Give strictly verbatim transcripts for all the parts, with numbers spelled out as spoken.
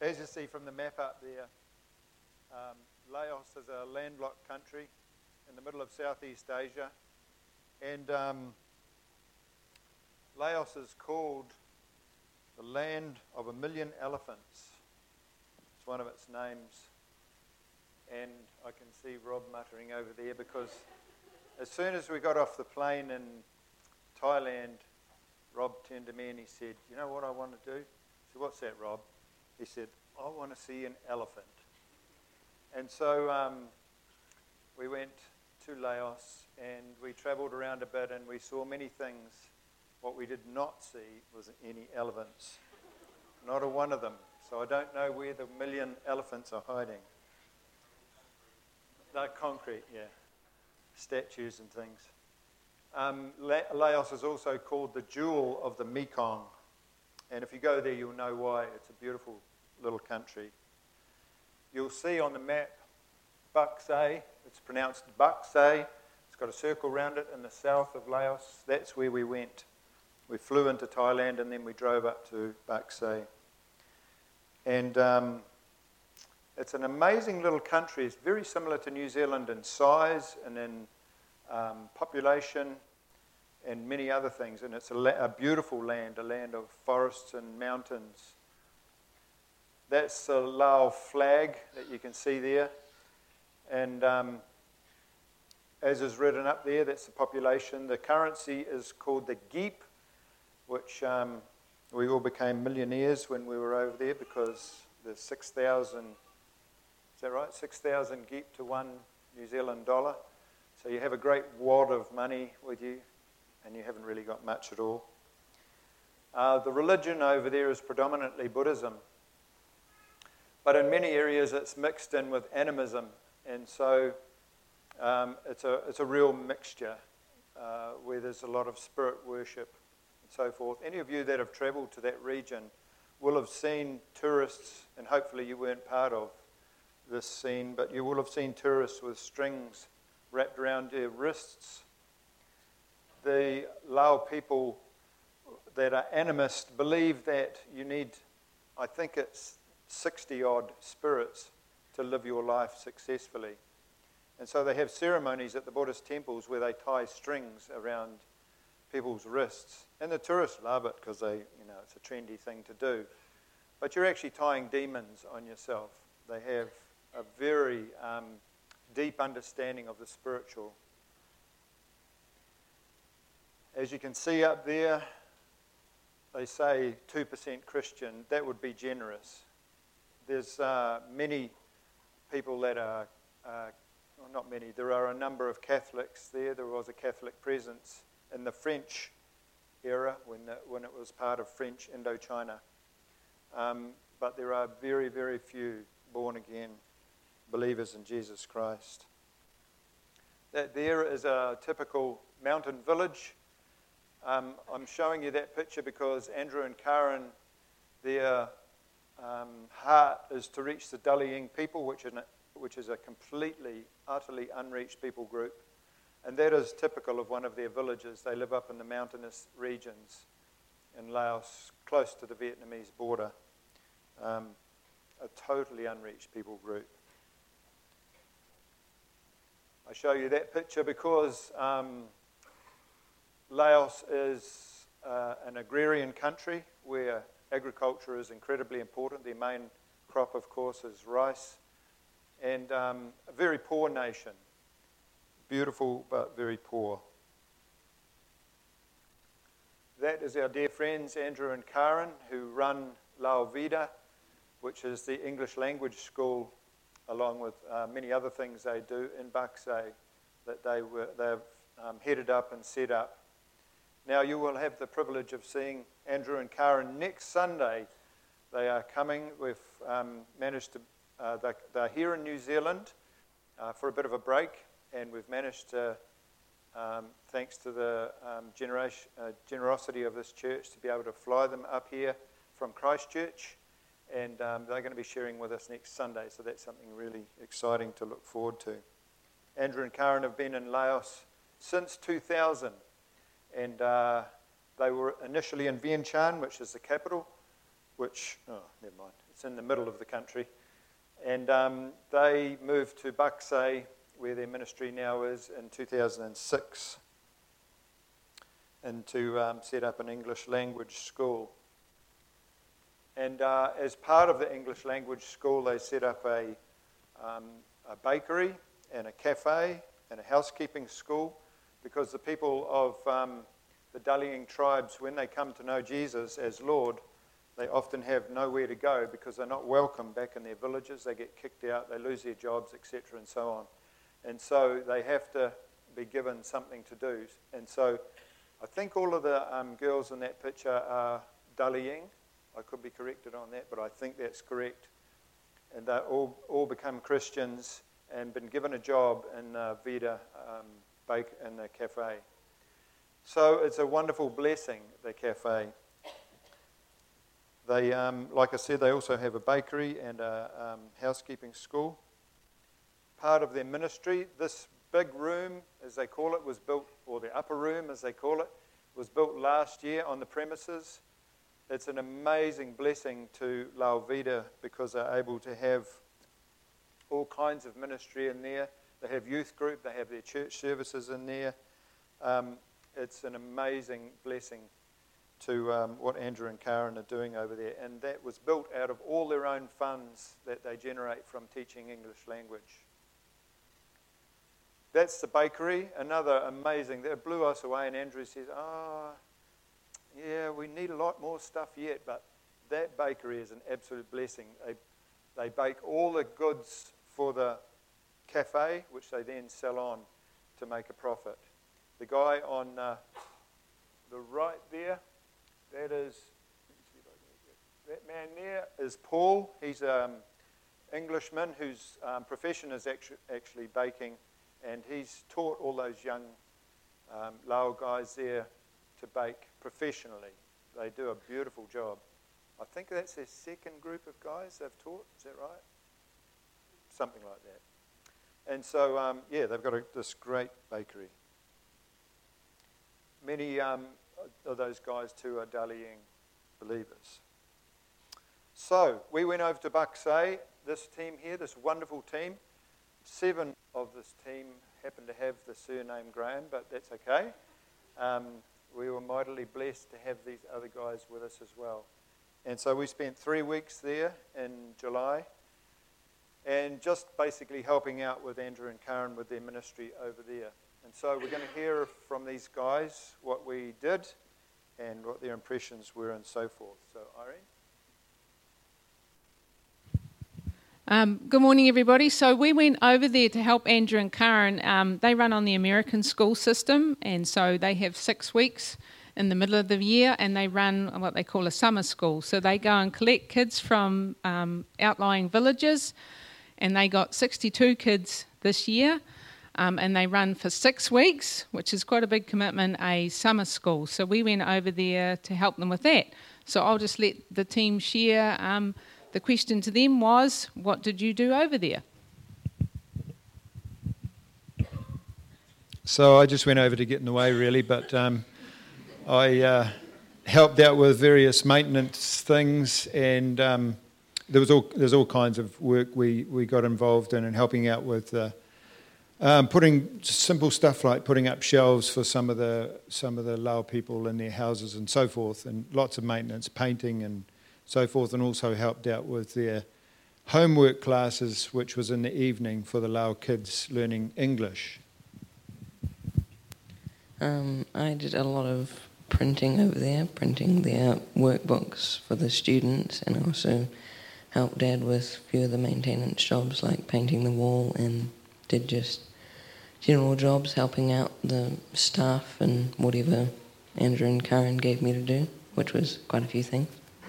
As you see from the map up there, um, Laos is a landlocked country in the middle of Southeast Asia. And um, Laos is called the land of a million elephants. It's one of its names. And I can see Rob muttering over there because as soon as we got off the plane in Thailand, Rob turned to me and he said, "You know what I want to do?" I said, "What's that, Rob?" He said, "I want to see an elephant." And so um, we went to Laos and we travelled around a bit and we saw many things. What we did not see was any elephants. Not a one of them. So I don't know where the million elephants are hiding. They're concrete, yeah. Statues and things. Um, La- Laos is also called the jewel of the Mekong. And if you go there, you'll know why. It's a beautiful little country. You'll see on the map Baksay. It's pronounced Baksay. It's got a circle around it in the south of Laos. That's where we went. We flew into Thailand and then we drove up to Baksay. And um, it's an amazing little country. It's very similar to New Zealand in size and in um, population and many other things. And it's a, la- a beautiful land, a land of forests and mountains. That's the Lao flag that you can see there. And um, as is written up there, that's the population. The currency is called the Geep, which um, we all became millionaires when we were over there because there's six thousand, is that right? six thousand Geep to one New Zealand dollar. So you have a great wad of money with you and you haven't really got much at all. Uh, the religion over there is predominantly Buddhism. But in many areas it's mixed in with animism. And so um, it's a it's a real mixture uh, where there's a lot of spirit worship and so forth. Any of you that have travelled to that region will have seen tourists, and hopefully you weren't part of this scene, but you will have seen tourists with strings wrapped around their wrists. The Lao people that are animist believe that you need, I think it's sixty odd spirits to live your life successfully. And so they have ceremonies at the Buddhist temples where they tie strings around people's wrists. And the tourists love it because they, you know, it's a trendy thing to do. But you're actually tying demons on yourself. They have a very um, deep understanding of the spiritual. As you can see up there, they say two percent Christian. That would be generous. There's uh, many people that are, uh, well, not many, there are a number of Catholics there. There was a Catholic presence in the French era when, the, when it was part of French Indochina. Um, but there are very, very few born-again believers in Jesus Christ. That there is a typical mountain village. Um, I'm showing you that picture because Andrew and Karen, their um, heart is to reach the Daliang people, which is, a, which is a completely, utterly unreached people group. And that is typical of one of their villages. They live up in the mountainous regions in Laos, close to the Vietnamese border. Um, a totally unreached people group. I show you that picture because um, Laos is uh, an agrarian country where agriculture is incredibly important. Their main crop, of course, is rice. And um, a very poor nation. Beautiful, but very poor. That is our dear friends, Andrew and Karen, who run Lao Vida, which is the English language school, along with uh, many other things they do in Baksay, that they were, they've um, headed up and set up. Now you will have the privilege of seeing Andrew and Karen next Sunday. They are coming. We've um, managed to, uh, they're, they're here in New Zealand uh, for a bit of a break, and we've managed to, um, thanks to the um, generation, uh, generosity of this church, to be able to fly them up here from Christchurch, and um, they're going to be sharing with us next Sunday, so that's something really exciting to look forward to. Andrew and Karen have been in Laos since two thousand. And uh, they were initially in Vientiane, which is the capital, which, oh, never mind, it's It's in the middle of the country. And um, they moved to Bucksay, where their ministry now is, in two thousand six, and to um, set up an English language school. And uh, as part of the English language school, they set up a, um, a bakery and a cafe and a housekeeping school, because the people of um, the Dalying tribes, when they come to know Jesus as Lord, they often have nowhere to go because they're not welcome back in their villages. They get kicked out, they lose their jobs, et cetera, and so on. And so they have to be given something to do. And so I think all of the um, girls in that picture are Dalying. I could be corrected on that, but I think that's correct. And they all all become Christians and been given a job in uh, Vida um, Bake in the cafe. So it's a wonderful blessing, the cafe. They, um, like I said, they also have a bakery and a um, housekeeping school. Part of their ministry, this big room, as they call it, was built, or the upper room, as they call it, was built last year on the premises. It's an amazing blessing to Lau Vida because they're able to have all kinds of ministry in there. They have youth group, they have their church services in there. Um, it's an amazing blessing to um, what Andrew and Karen are doing over there. And that was built out of all their own funds that they generate from teaching English language. That's the bakery, another amazing, that blew us away, and Andrew says, oh, yeah, we need a lot more stuff yet, but that bakery is an absolute blessing. They, they bake all the goods for the cafe, which they then sell on to make a profit. The guy on uh, the right there, that is, that man there is Paul. He's an Englishman whose um, profession is actu- actually baking, and he's taught all those young um, Lao guys there to bake professionally. They do a beautiful job. I think that's their second group of guys they've taught. Is that right? Something like that. And so, um, yeah, they've got a, this great bakery. Many um, of those guys, too, are Dalying believers. So, we went over to Bucksay. This team here, this wonderful team, seven of this team happen to have the surname Graham, but that's okay. Um, we were mightily blessed to have these other guys with us as well. And so we spent three weeks there in July and just basically helping out with Andrew and Karen with their ministry over there. And so we're going to hear from these guys what we did and what their impressions were and so forth. So, Irene? Um, good morning, everybody. So we went over there to help Andrew and Karen. Um, they run on the American school system, and so they have six weeks in the middle of the year, and they run what they call a summer school. So they go and collect kids from um, outlying villages, and they got sixty-two kids this year, um, and they run for six weeks, which is quite a big commitment, a summer school. So we went over there to help them with that. So I'll just let the team share. Um, the question to them was, what did you do over there? So I just went over to get in the way, really, but um, I uh, helped out with various maintenance things, and um, there was all there's all kinds of work we, we got involved in, and helping out with uh, um, putting simple stuff like putting up shelves for some of the some of the Lao people in their houses and so forth, and lots of maintenance, painting and so forth, and also helped out with their homework classes, which was in the evening for the Lao kids learning English. Um, I did a lot of printing over there, printing their workbooks for the students, and also helped Dad with a few of the maintenance jobs like painting the wall, and did just general jobs helping out the staff and whatever Andrew and Karen gave me to do, which was quite a few things.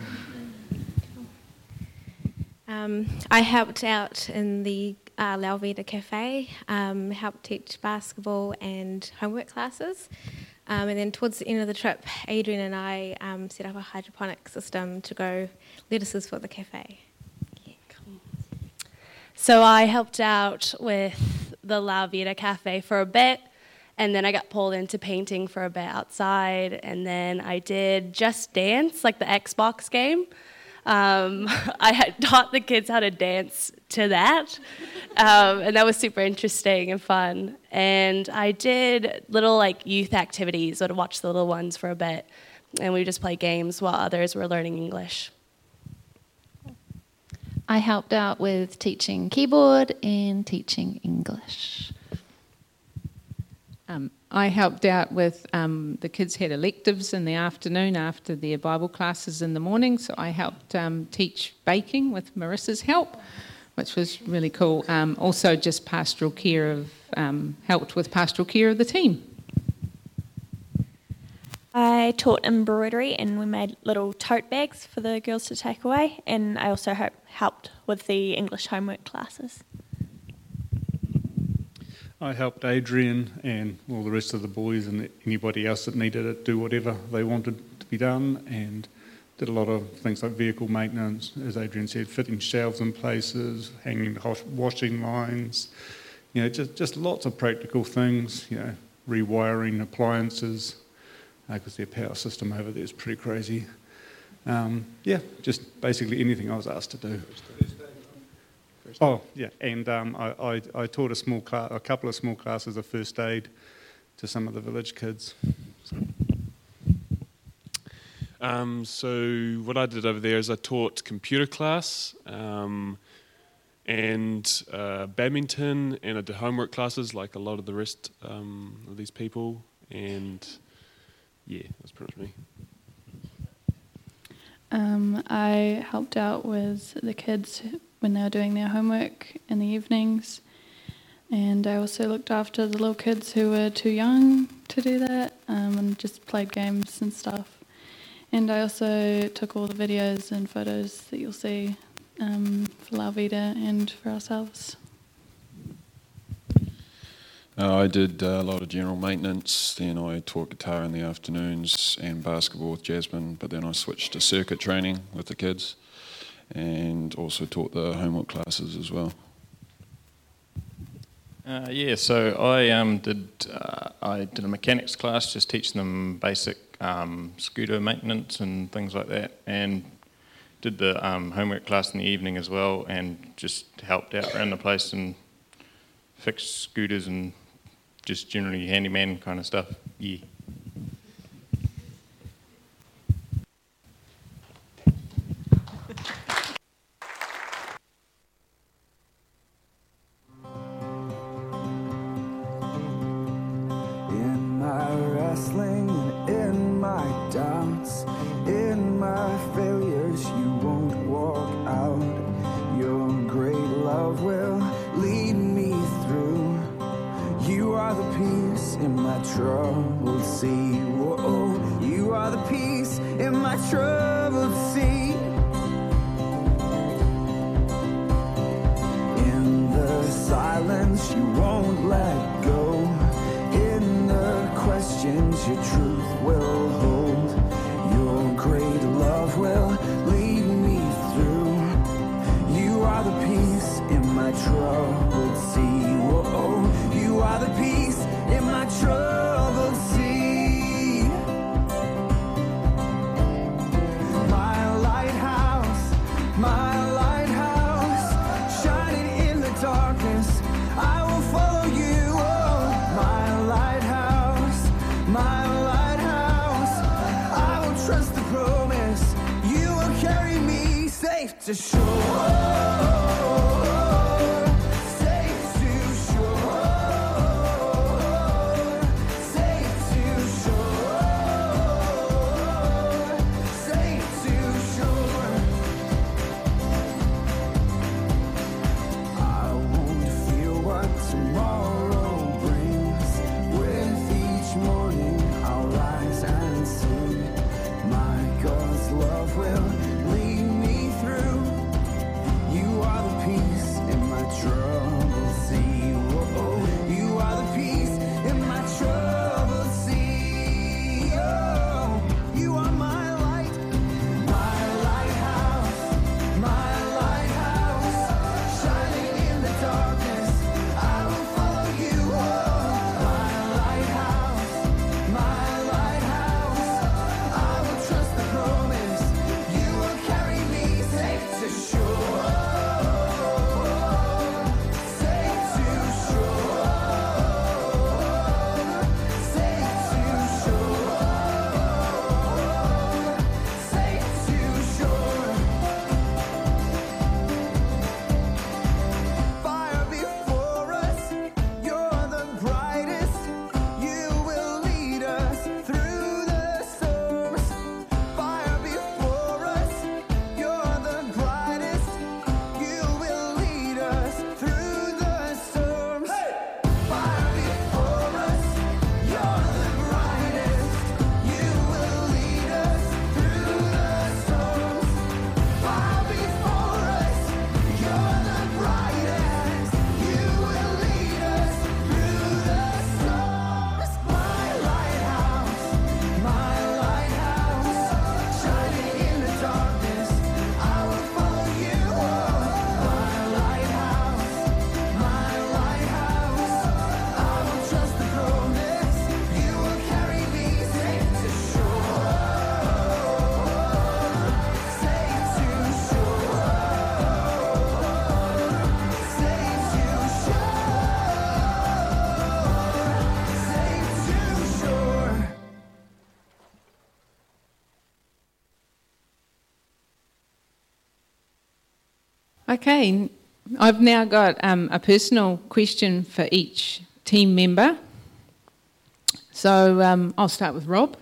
Um, I helped out in the uh, Lau Vida Cafe, um, helped teach basketball and homework classes. Um, and then towards the end of the trip, Adrian and I um, set up a hydroponic system to grow lettuces for the cafe. Yeah. Cool. So I helped out with the Lau Vida Cafe for a bit, and then I got pulled into painting for a bit outside, and then I did Just Dance, like the Xbox game. Um, I had taught the kids how to dance to that, um, and that was super interesting and fun. And I did little like youth activities, or to watch the little ones for a bit, and we would just play games while others were learning English. I helped out with teaching keyboard and teaching English. Um, I helped out with, um, the kids had electives in the afternoon after their Bible classes in the morning, so I helped um, teach baking with Marissa's help, which was really cool. Um, also just pastoral care of, um, helped with pastoral care of the team. I taught embroidery and we made little tote bags for the girls to take away, and I also ho- helped with the English homework classes. I helped Adrian and all the rest of the boys and anybody else that needed it do whatever they wanted to be done, and did a lot of things like vehicle maintenance, as Adrian said, fitting shelves in places, hanging washing lines, you know, just, just lots of practical things, you know, rewiring appliances, because uh, their power system over there is pretty crazy. Um, yeah, just basically anything I was asked to do. Oh, yeah, and um, I, I, I taught a small class, a couple of small classes of first aid to some of the village kids. So. Um, so what I did over there is I taught computer class um, and uh, badminton, and I did homework classes like a lot of the rest um, of these people, and yeah, that's pretty much me. Um, I helped out with the kids when they were doing their homework in the evenings, and I also looked after the little kids who were too young to do that, um, and just played games and stuff. And I also took all the videos and photos that you'll see um, for La Vida and for ourselves. Uh, I did uh, a lot of general maintenance, then I taught guitar in the afternoons and basketball with Jasmine, but then I switched to circuit training with the kids and also taught the homework classes as well. Uh, yeah, so I um, did uh, I did a mechanics class, just teaching them basic um, scooter maintenance and things like that, and did the um, homework class in the evening as well, and just helped out around the place and fixed scooters and just generally handyman kind of stuff. Yeah. In my wrestling and in my doubts, in my failures, you won't walk out. Your great love will lead me through. You are the peace in my troubled sea. Whoa, you are the peace in my troubled sea. In the silence, you won't let go. In the questions, your truth will hold. Your great love will lead me through. You are the peace in my troubled sea. Whoa, you are the peace in my troubled sea. My lighthouse, my lighthouse, shining in the darkness, I will follow you. Oh, my lighthouse, my lighthouse, I will trust the promise. You will carry me safe to shore. Okay, I've now got um, a personal question for each team member. So um, I'll start with Rob.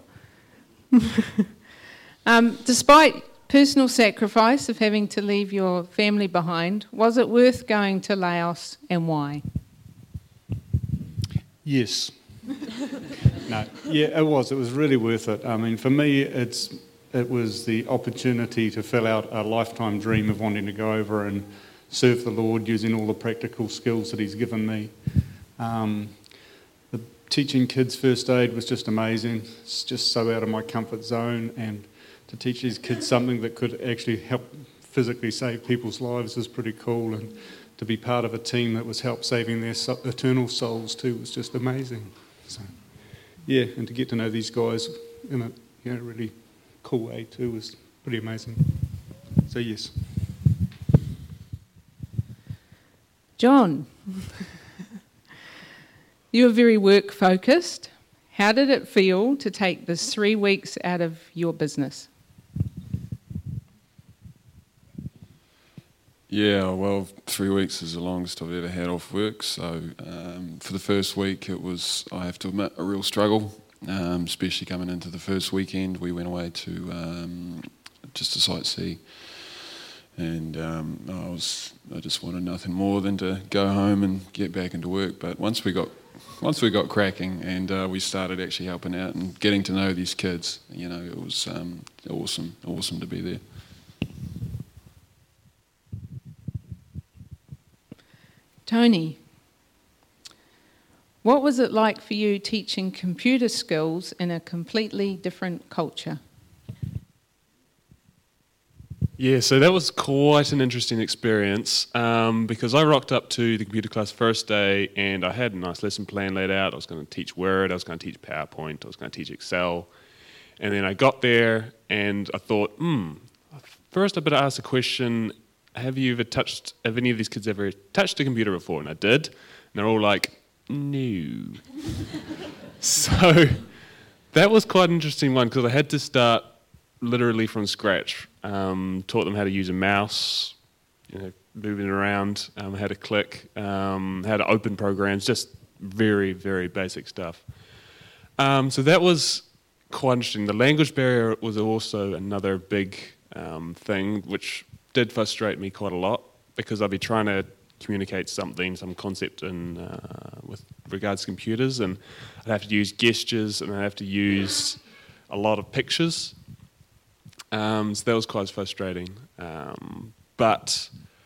um, despite personal sacrifice of having to leave your family behind, was it worth going to Laos, and why? Yes. No, yeah, it was. It was really worth it. I mean, for me, it's it was the opportunity to fill out a lifetime dream of wanting to go over and serve the Lord using all the practical skills that He's given me. Um, the teaching kids first aid was just amazing. It's just so out of my comfort zone, and to teach these kids something that could actually help physically save people's lives is pretty cool, and to be part of a team that was help saving their so- eternal souls too was just amazing. So, yeah, and to get to know these guys in a you know, really cool way too was pretty amazing. So yes. John, you were very work focused. How did it feel to take this three weeks out of your business? Yeah, well, three weeks is the longest I've ever had off work. So um, for the first week, it was, I have to admit, a real struggle, um, especially coming into the first weekend. We went away to um, just to sightsee, and um, I was, I just wanted nothing more than to go home and get back into work. But once we got, once we got cracking, and uh, we started actually helping out and getting to know these kids, you know, it was um, awesome, awesome to be there. Tony, what was it like for you teaching computer skills in a completely different culture? Yeah, so that was quite an interesting experience um, because I rocked up to the computer class first day and I had a nice lesson plan laid out. I was going to teach Word, I was going to teach PowerPoint, I was going to teach Excel. And then I got there and I thought, hmm, first I better ask a question. Have you ever touched, have any of these kids ever touched a computer before? And I did. And they're all like, no. So that was quite an interesting one because I had to start literally from scratch. Um, taught them how to use a mouse, you know, moving around, um, how to click, um, how to open programs, just very, very basic stuff. Um, so that was quite interesting. The language barrier was also another big um, thing, which did frustrate me quite a lot because I'd be trying to communicate something, some concept in uh, with regards to computers, and I'd have to use gestures and I'd have to use a lot of pictures. Um, so that was quite frustrating. Um, but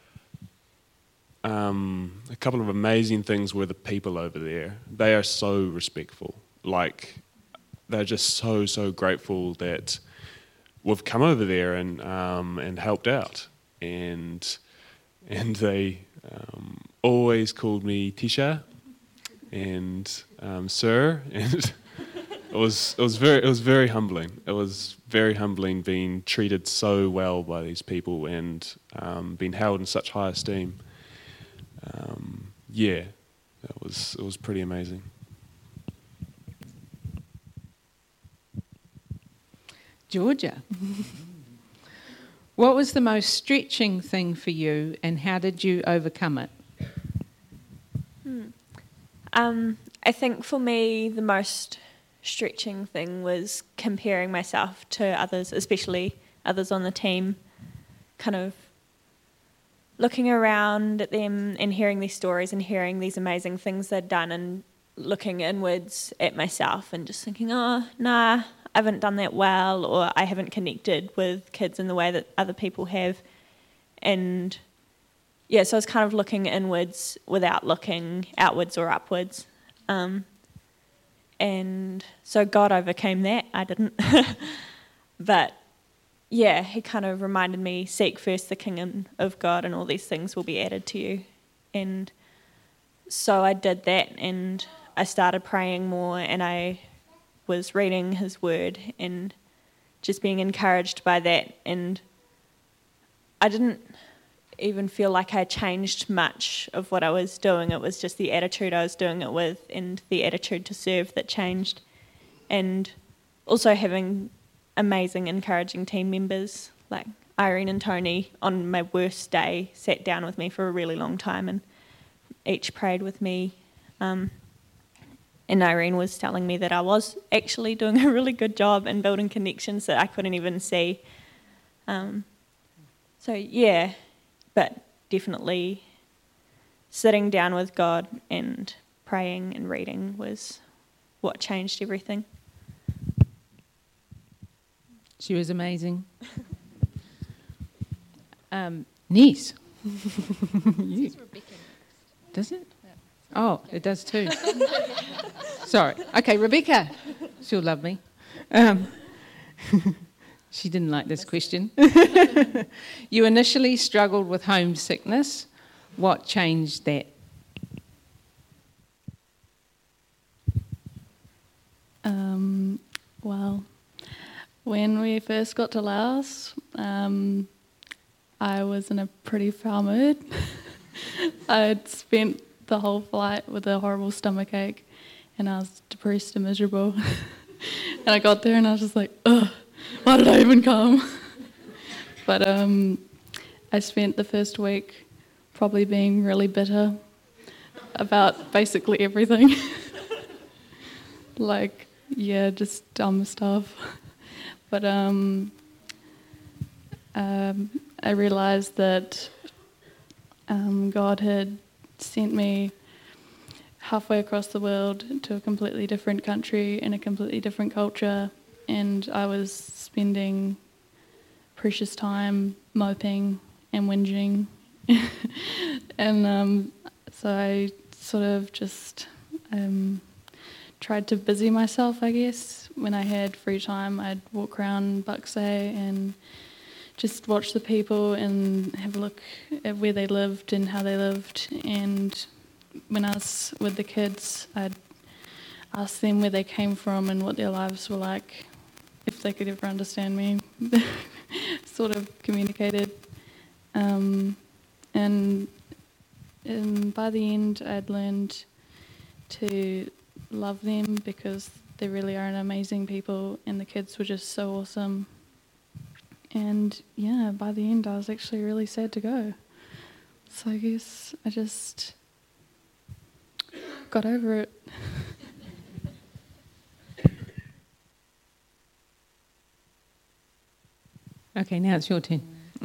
um, a couple of amazing things were the people over there. They are so respectful. Like, they're just so, so grateful that we've come over there and um, and helped out. And and they um, always called me Tisha and um, Sir, and it was it was very it was very humbling. It was very humbling being treated so well by these people and um, being held in such high esteem. Um, yeah, it was it was pretty amazing. Georgia. What was the most stretching thing for you and how did you overcome it? Hmm. Um, I think for me the most stretching thing was comparing myself to others, especially others on the team, kind of looking around at them and hearing these stories and hearing these amazing things they'd done and looking inwards at myself and just thinking, oh, nah, I haven't done that well, or I haven't connected with kids in the way that other people have. And yeah, so I was kind of looking inwards without looking outwards or upwards. Um, and so God overcame that. I didn't. But yeah, he kind of reminded me, seek first the kingdom of God and all these things will be added to you. And so I did that and I started praying more and I was reading his word and just being encouraged by that. And I didn't even feel like I changed much of what I was doing. It was just the attitude I was doing it with and the attitude to serve that changed. And also having amazing, encouraging team members. Like, Irene and Tony, on my worst day, sat down with me for a really long time and each prayed with me. Um, and Irene was telling me that I was actually doing a really good job in building connections that I couldn't even see. Um, so, yeah, but definitely sitting down with God and praying and reading was what changed everything. She was amazing. um, niece. You. Does it? Oh, it does too. Sorry. Okay, Rebecca. She'll love me. Um, she didn't like this question. You initially struggled with homesickness. What changed that? Um, well, when we first got to Laos, um, I was in a pretty foul mood. I'd spent the whole flight with a horrible stomach ache, and I was depressed and miserable. And I got there and I was just like, ugh, why did I even come? But um, I spent the first week probably being really bitter about basically everything. Like, yeah, just dumb stuff. But um, um, I realised that um, God had sent me halfway across the world to a completely different country in a completely different culture, and I was spending precious time moping and whinging. And um, so I sort of just um, tried to busy myself, I guess. When I had free time, I'd walk around Bucksay and just watch the people and have a look at where they lived and how they lived. And when I was with the kids, I'd ask them where they came from and what their lives were like, if they could ever understand me. Sort of communicated. Um, and, and by the end, I'd learned to love them because they really are an amazing people, and the kids were just so awesome. And yeah, by the end I was actually really sad to go. So I guess I just got over it. Okay, now it's your turn.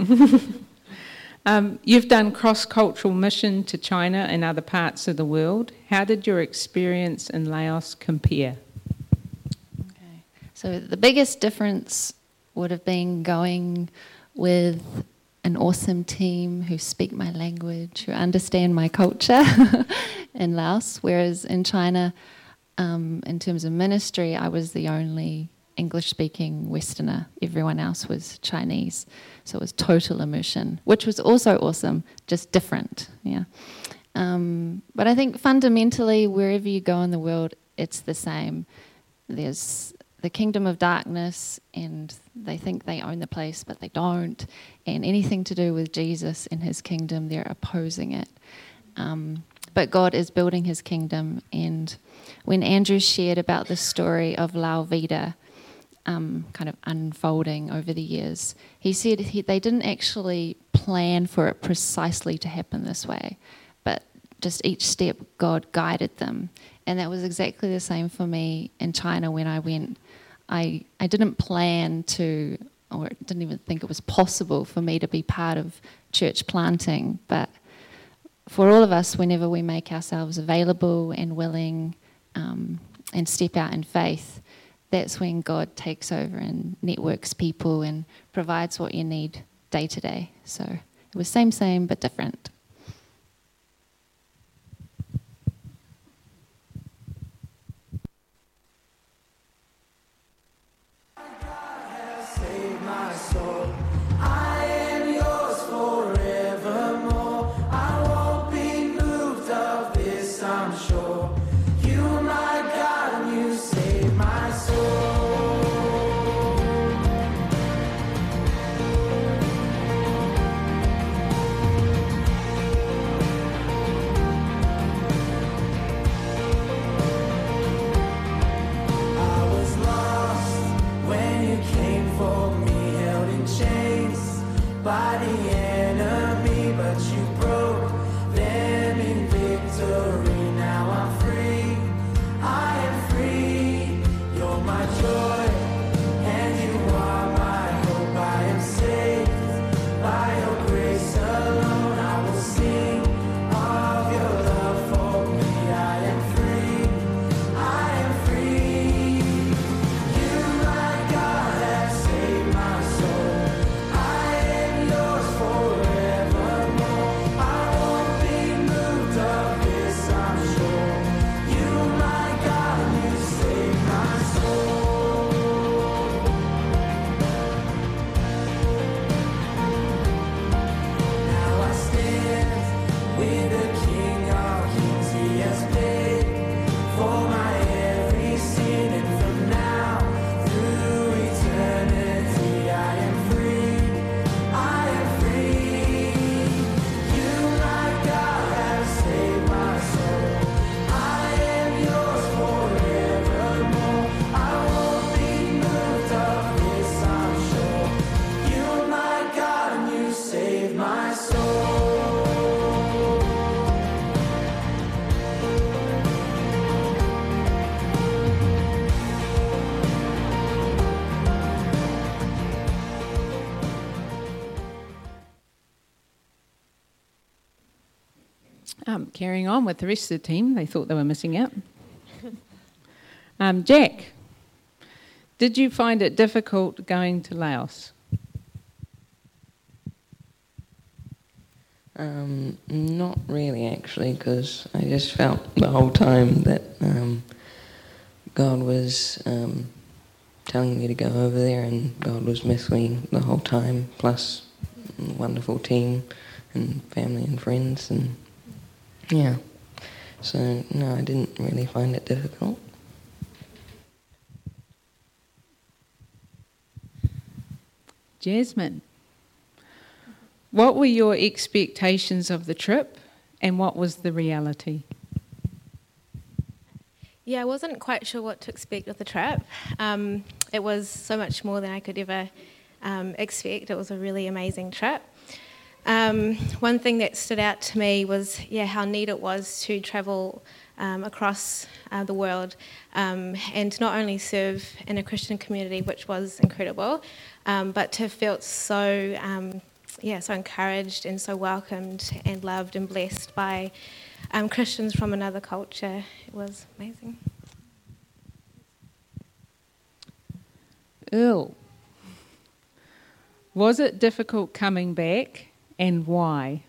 um, you've done cross-cultural mission to China and other parts of the world. How did your experience in Laos compare? Okay. So the biggest difference would have been going with an awesome team who speak my language, who understand my culture in Laos, whereas in China, um, in terms of ministry, I was the only English-speaking Westerner. Everyone else was Chinese. So it was total immersion, which was also awesome, just different. Yeah. Um, but I think fundamentally, wherever you go in the world, it's the same. There's the kingdom of darkness, and they think they own the place, but they don't. And anything to do with Jesus and his kingdom, they're opposing it. Um, but God is building his kingdom. And when Andrew shared about the story of Lau Vida, um, kind of unfolding over the years, he said he, they didn't actually plan for it precisely to happen this way, but just each step God guided them. And that was exactly the same for me in China when I went. I, I didn't plan to, or didn't even think it was possible for me to be part of church planting. But for all of us, whenever we make ourselves available and willing um, and step out in faith, that's when God takes over and networks people and provides what you need day to day. So it was same, same, but different. the enemy, but you broke them in victory. Now I'm free, I am free. You're my joy, and you are my hope. I am saved by your grace alone. I will sing of your love for me. I am free, I am free. You, my God, have saved my soul. I am yours forevermore. I won't be moved of this, I'm sure. You, my God, you saved my soul. Now I stand with the King of Kings. He has paid for my every sin, and from now through eternity, I am free. I am free. You, my God, have saved my soul. I am yours forevermore. I won't be moved of this, I'm sure. You, my God, and you saved my soul. Um, carrying on with the rest of the team, they thought they were missing out. um, Jack, did you find it difficult going to Laos? Um, not really, actually, because I just felt the whole time that um, God was um, telling me to go over there, and God was with me the whole time, plus a wonderful team and family and friends, and yeah. So, no, I didn't really find it difficult. Jasmine, what were your expectations of the trip, and what was the reality? Yeah, I wasn't quite sure what to expect of the trip. Um, it was so much more than I could ever um, expect. It was a really amazing trip. Um, one thing that stood out to me was, yeah, how neat it was to travel um, across uh, the world um, and to not only serve in a Christian community, which was incredible, um, but to have felt so, um, yeah, so encouraged and so welcomed and loved and blessed by um, Christians from another culture. It was amazing. Earl, was it difficult coming back, and why?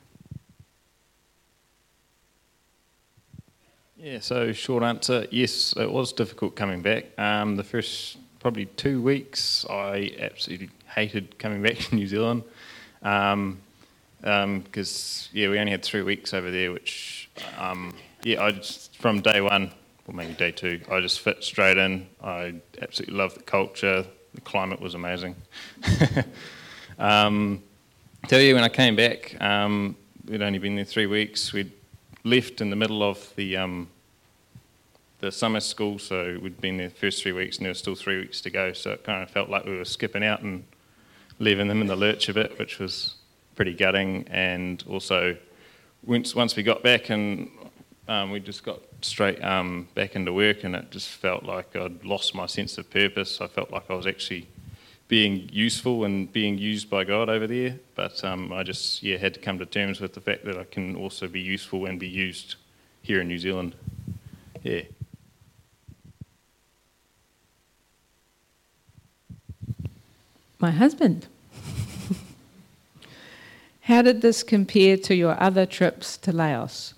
Yeah, so short answer, yes, it was difficult coming back. Um, the first probably two weeks, I absolutely hated coming back to New Zealand. Um, um, because, yeah, we only had three weeks over there, which, um, yeah, I just, from day one, or maybe day two, I just fit straight in. I absolutely loved the culture. The climate was amazing. um, tell you, when I came back, um, we'd only been there three weeks. We'd left in the middle of the um, the summer school, so we'd been there the first three weeks, and there was still three weeks to go. So it kind of felt like we were skipping out and leaving them in the lurch a bit, which was pretty gutting. And also, once once we got back, and um, we just got straight um, back into work, and it just felt like I'd lost my sense of purpose. I felt like I was actually being useful and being used by God over there, but um, I just yeah had to come to terms with the fact that I can also be useful and be used here in New Zealand. Yeah. My husband. How did this compare to your other trips to Laos?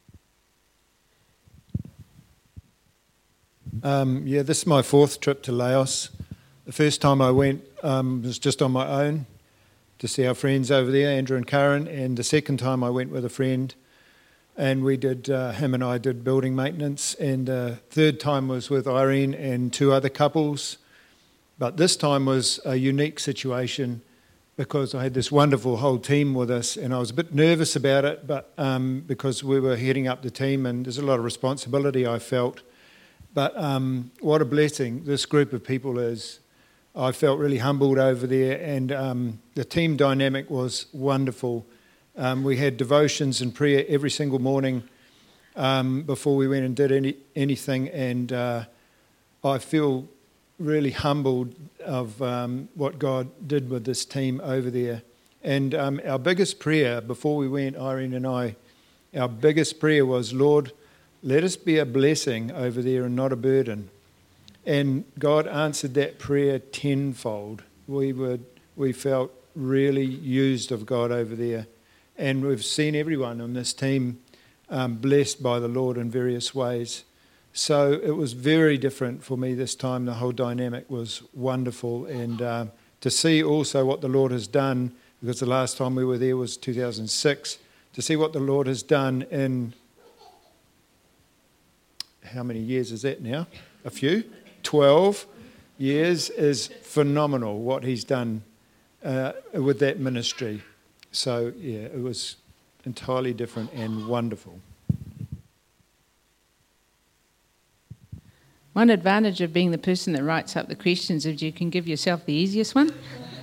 Um, yeah, this is my fourth trip to Laos. The first time I went um, was just on my own to see our friends over there, Andrew and Karen, and the second time I went with a friend, and we did, uh, him and I did building maintenance, and the third time was with Irene and two other couples. But this time was a unique situation because I had this wonderful whole team with us, and I was a bit nervous about it, but um, because we were heading up the team and there's a lot of responsibility I felt. But um, what a blessing this group of people is. I felt really humbled over there, and um, the team dynamic was wonderful. Um, we had devotions and prayer every single morning um, before we went and did any anything, and uh, I feel really humbled of um, what God did with this team over there. And um, our biggest prayer before we went, Irene and I, our biggest prayer was, Lord, let us be a blessing over there and not a burden. And God answered that prayer tenfold. We were, we felt really used of God over there. And we've seen everyone on this team um, blessed by the Lord in various ways. So it was very different for me this time. The whole dynamic was wonderful. And uh, to see also what the Lord has done, because the last time we were there was two thousand six, to see what the Lord has done in, how many years is that now? A few? twelve years is phenomenal what he's done uh, with that ministry. So, yeah, it was entirely different and wonderful. One advantage of being the person that writes up the questions is you can give yourself the easiest one.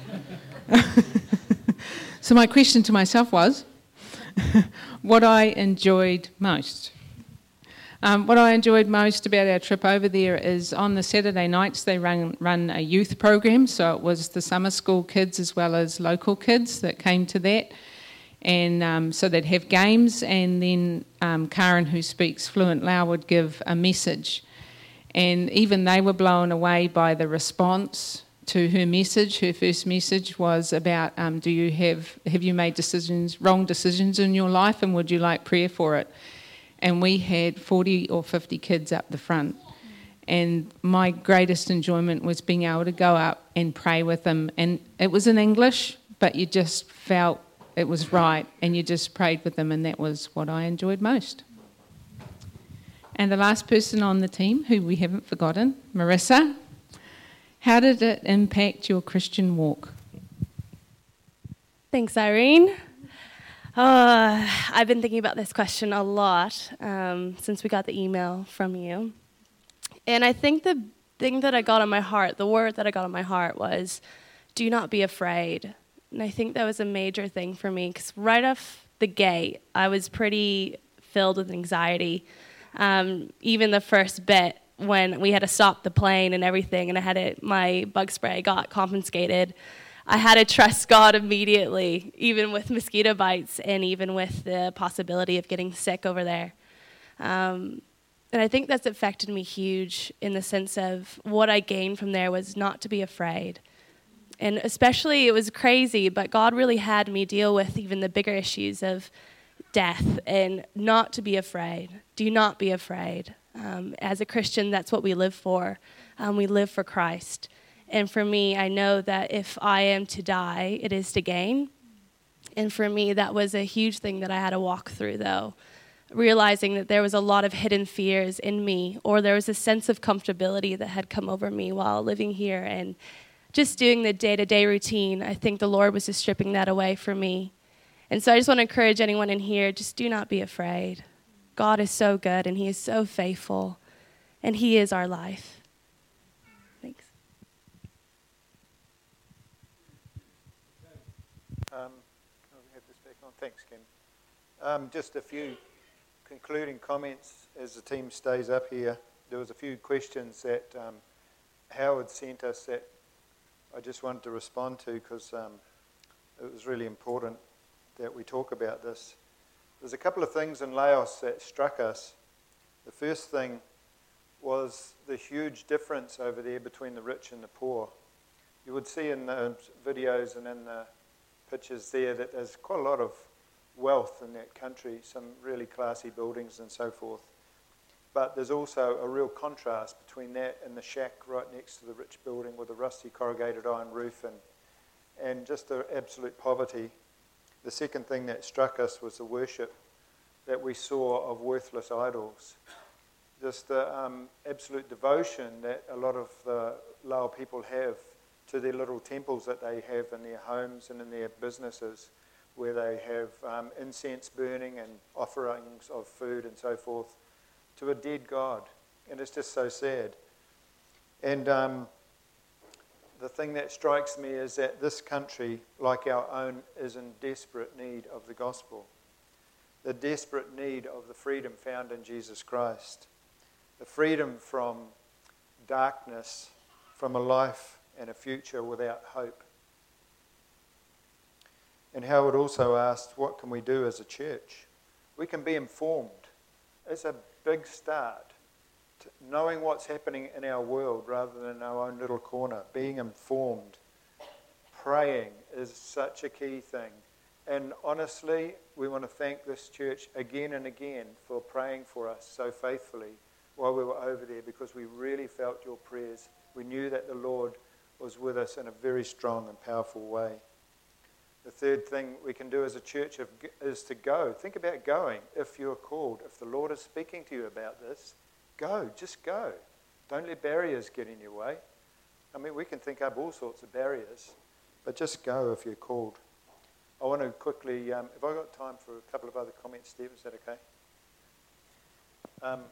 So my question to myself was, what I enjoyed most. Um, what I enjoyed most about our trip over there is on the Saturday nights they run, run a youth program, so it was the summer school kids as well as local kids that came to that. And um, so they'd have games, and then um, Karen, who speaks fluent Lao, would give a message. And even they were blown away by the response to her message. Her first message was about, um, do you have, have you made decisions, wrong decisions in your life, and would you like prayer for it? And we had forty or fifty kids up the front. And my greatest enjoyment was being able to go up and pray with them. And it was in English, but you just felt it was right, and you just prayed with them, and that was what I enjoyed most. And the last person on the team, who we haven't forgotten, Marissa, how did it impact your Christian walk? Thanks, Irene. Uh, I've been thinking about this question a lot um, since we got the email from you. And I think the thing that I got on my heart, the word that I got on my heart was, do not be afraid. And I think that was a major thing for me, because right off the gate, I was pretty filled with anxiety. Um, even the first bit, when we had to stop the plane and everything, and I had it, my bug spray got confiscated, I had to trust God immediately, even with mosquito bites and even with the possibility of getting sick over there. Um, and I think that's affected me huge in the sense of what I gained from there was not to be afraid. And especially, it was crazy, but God really had me deal with even the bigger issues of death and not to be afraid. Do not be afraid. Um, as a Christian, that's what we live for. Um, we live for Christ. And for me, I know that if I am to die, it is to gain. And for me, that was a huge thing that I had to walk through, though, realizing that there was a lot of hidden fears in me, or there was a sense of comfortability that had come over me while living here and just doing the day-to-day routine. I think the Lord was just stripping that away from me. And so I just want to encourage anyone in here, just do not be afraid. God is so good, and he is so faithful, and he is our life. Thanks. Um, can we have this back on? Thanks, Kim. Um, just a few concluding comments as the team stays up here. There was a few questions that um, Howard sent us that I just wanted to respond to, because um, it was really important that we talk about this. There's a couple of things in Laos that struck us. The first thing was the huge difference over there between the rich and the poor. You would see in the videos and in the pictures there that there's quite a lot of wealth in that country, some really classy buildings and so forth. But there's also a real contrast between that and the shack right next to the rich building with a rusty corrugated iron roof and, and just the absolute poverty. The second thing that struck us was the worship that we saw of worthless idols. Just the um, absolute devotion that a lot of the Lao people have to their little temples that they have in their homes and in their businesses, where they have um, incense burning and offerings of food and so forth to a dead God. And it's just so sad. And um, the thing that strikes me is that this country, like our own, is in desperate need of the gospel. The desperate need of the freedom found in Jesus Christ. The freedom from darkness, from a life and a future without hope. And Howard also asked, what can we do as a church? We can be informed. It's a big start. To knowing what's happening in our world rather than our own little corner. Being informed. Praying is such a key thing. And honestly, we want to thank this church again and again for praying for us so faithfully while we were over there, because we really felt your prayers. We knew that the Lord was with us in a very strong and powerful way. The third thing we can do as a church is to go. Think about going if you're called. If the Lord is speaking to you about this, go. Just go. Don't let barriers get in your way. I mean, we can think up all sorts of barriers, but just go if you're called. I want to quickly, um, have I got time for a couple of other comments, Steve? Is that okay? Um,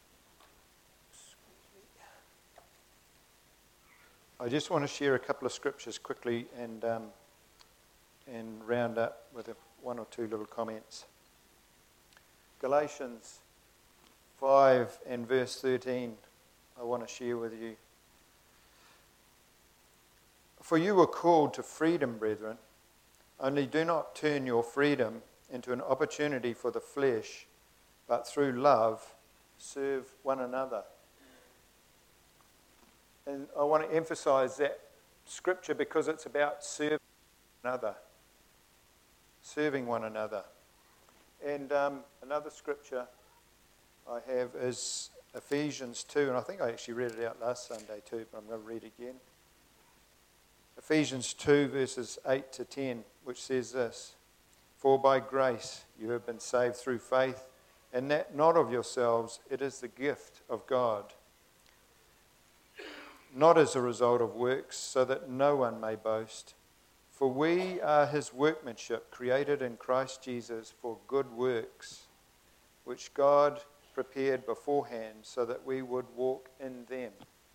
I just want to share a couple of scriptures quickly and um, and round up with a, one or two little comments. Galatians five and verse thirteen, I want to share with you. For you were called to freedom, brethren, only do not turn your freedom into an opportunity for the flesh, but through love serve one another. And I want to emphasize that scripture because it's about serving one another. Serving one another. And um, another scripture I have is Ephesians two, and I think I actually read it out last Sunday too, but I'm going to read it again. Ephesians two verses eight to ten, which says this: For by grace you have been saved through faith, and that not of yourselves, it is the gift of God, not as a result of works, so that no one may boast. For we are his workmanship, created in Christ Jesus for good works, which God prepared beforehand so that we would walk in them.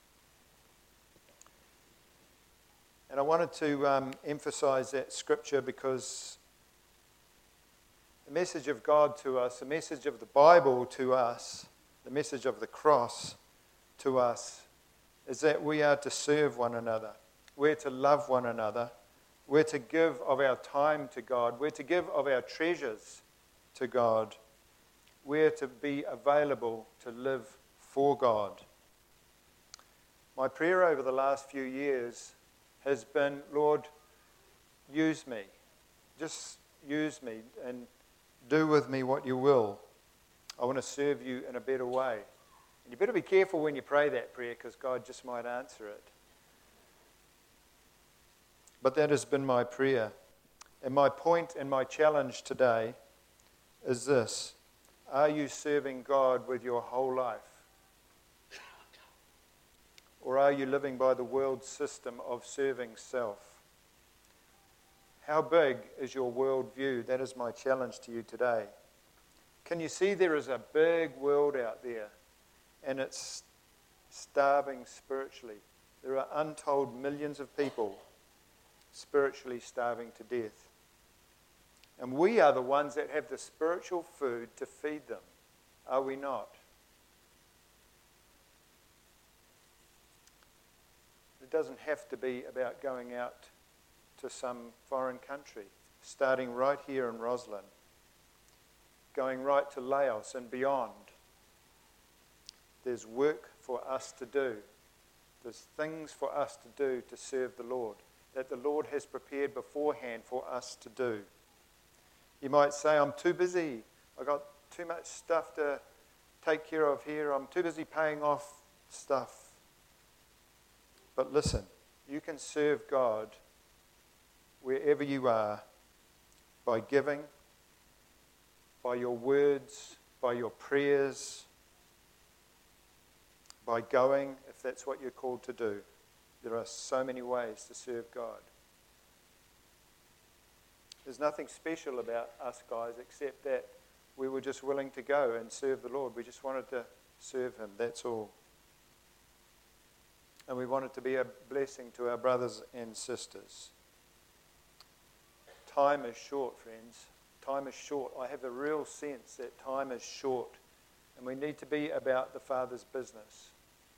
And I wanted to um, emphasize that scripture because the message of God to us, the message of the Bible to us, the message of the cross to us, is that we are to serve one another. We're to love one another. We're to give of our time to God. We're to give of our treasures to God. We're to be available to live for God. My prayer over the last few years has been, Lord, use me. Just use me and do with me what you will. I want to serve you in a better way. And you better be careful when you pray that prayer because God just might answer it. But that has been my prayer. And my point and my challenge today is this: are you serving God with your whole life? Or are you living by the world system of serving self? How big is your worldview? That is my challenge to you today. Can you see there is a big world out there and it's starving spiritually? There are untold millions of people spiritually starving to death. And we are the ones that have the spiritual food to feed them, are we not? It doesn't have to be about going out to some foreign country, starting right here in Roslyn, going right to Laos and beyond. There's work for us to do. There's things for us to do to serve the Lord, that the Lord has prepared beforehand for us to do. You might say, I'm too busy. I've got too much stuff to take care of here. I'm too busy paying off stuff. But listen, you can serve God wherever you are by giving, by your words, by your prayers, by going, if that's what you're called to do. There are so many ways to serve God. There's nothing special about us guys except that we were just willing to go and serve the Lord. We just wanted to serve him, that's all. And we want it to be a blessing to our brothers and sisters. Time is short, friends. Time is short. I have a real sense that time is short. And we need to be about the Father's business.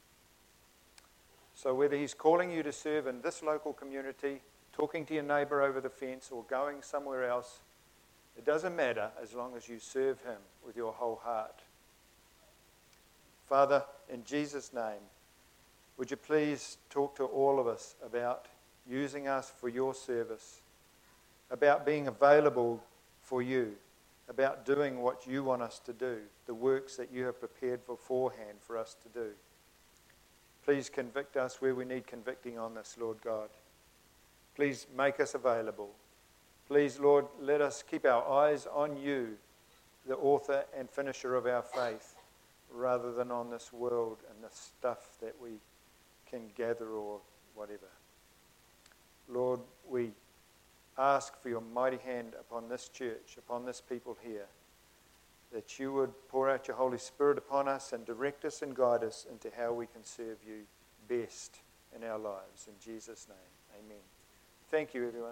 So whether He's calling you to serve in this local community, talking to your neighbour over the fence, or going somewhere else, it doesn't matter as long as you serve Him with your whole heart. Father, in Jesus' name, would you please talk to all of us about using us for your service, about being available for you, about doing what you want us to do, the works that you have prepared beforehand for us to do. Please convict us where we need convicting on this, Lord God. Please make us available. Please, Lord, let us keep our eyes on you, the author and finisher of our faith, rather than on this world and the stuff that we can gather or whatever. Lord, we ask for your mighty hand upon this church, upon this people here, that you would pour out your Holy Spirit upon us and direct us and guide us into how we can serve you best in our lives. In Jesus' name, amen. Thank you, everyone.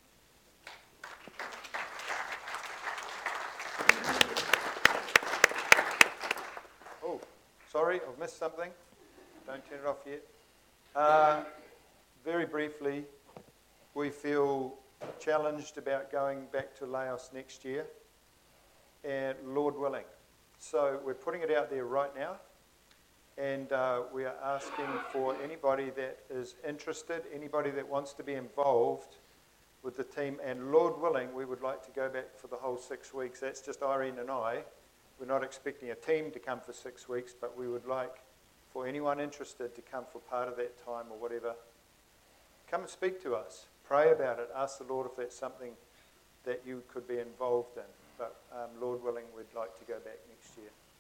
Oh, sorry, I've missed something. Don't turn it off yet. Uh, very briefly, we feel challenged about going back to Laos next year, and Lord willing. So we're putting it out there right now, and uh, we are asking for anybody that is interested, anybody that wants to be involved with the team, and Lord willing, we would like to go back for the whole six weeks. That's just Irene and I. We're not expecting a team to come for six weeks, but we would like for anyone interested to come for part of that time or whatever. Come and speak to us. Pray about it. Ask the Lord if that's something that you could be involved in. But um, Lord willing, we'd like to go back next year.